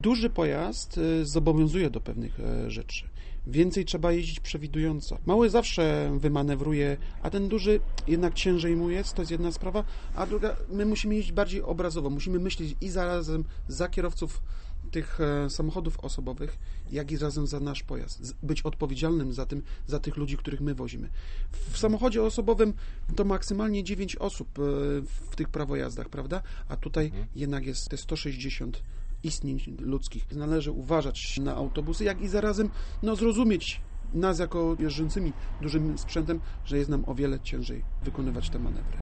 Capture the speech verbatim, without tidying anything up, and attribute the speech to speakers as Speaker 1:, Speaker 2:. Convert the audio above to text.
Speaker 1: Duży pojazd zobowiązuje do pewnych rzeczy. Więcej trzeba jeździć przewidująco. Mały zawsze wymanewruje, a ten duży jednak ciężej mu jest, to jest jedna sprawa, a druga, my musimy jeździć bardziej obrazowo, musimy myśleć i zarazem za kierowców tych samochodów osobowych, jak i razem za nasz pojazd. Być odpowiedzialnym za tym, za tych ludzi, których my wozimy. W samochodzie osobowym to maksymalnie dziewięć osób w tych prawojazdach, prawda? A tutaj mhm. jednak jest te sto sześćdziesiąt istnień ludzkich. Należy uważać na autobusy, jak i zarazem no, zrozumieć nas jako jeżdżącymi dużym sprzętem, że jest nam o wiele ciężej wykonywać te manewry.